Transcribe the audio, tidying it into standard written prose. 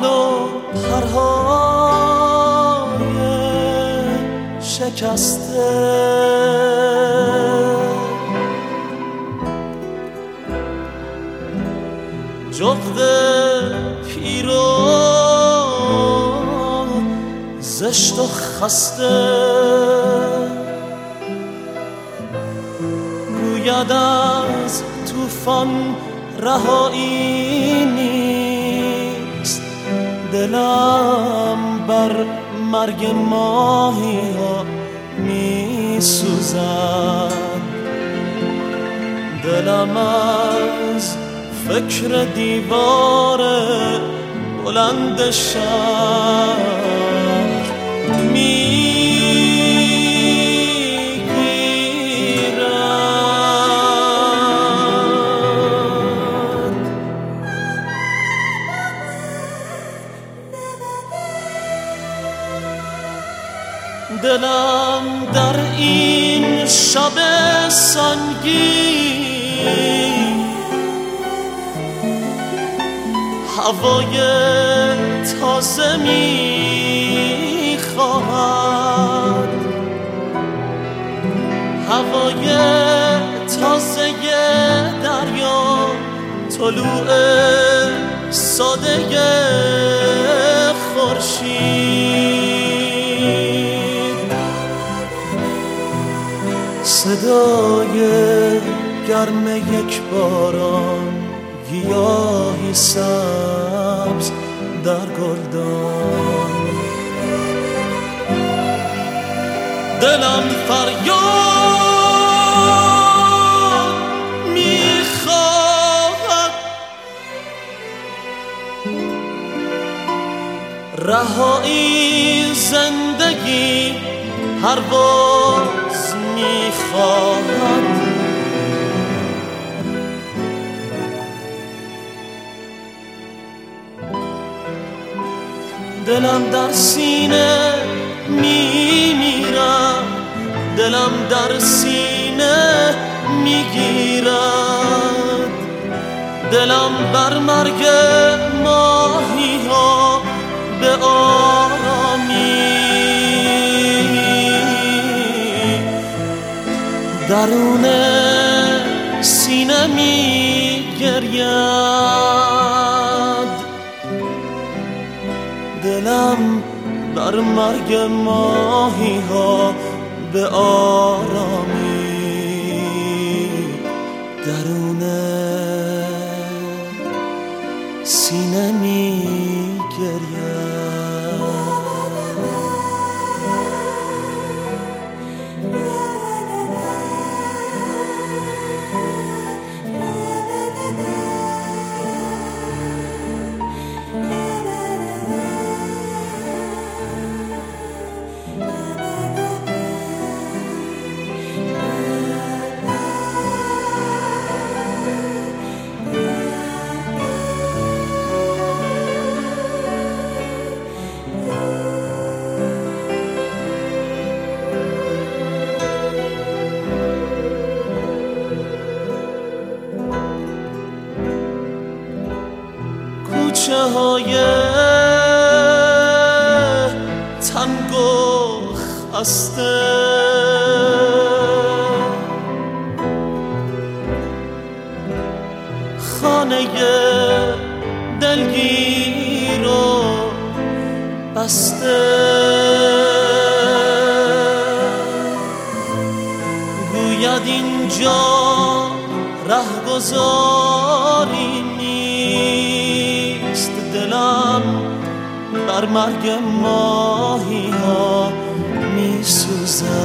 بال و پرهای شکسته جغد پیر و زشت و خسته گوید از طوفان رهایی نیست دلم بر مرگ ماهی ها می سوزد دلم از فکر دیوار بلند شهر میگیرد دلم در این شب سنگین هوای تازه می خواهد هوای تازه دریا طلوع ساده خورشید صدای گرم یک باران گیاهی سبز در گلدان دلم فریاد میخواهد رهایی زندگی پرواز میخواهد دلم در سینه میمیرم دلم در سینه میگیرد دلم بر مرگ ماهی ها به آرامی درون سینه میگرید دلم بر مرگ ماهی ها به آرامی درون سینه می گرید کوچه های تنگ و خسته خانه دلگیر و بسته گوید اینجا رهگذاری نیست دلم بر مرگ ماهی ها می سوزد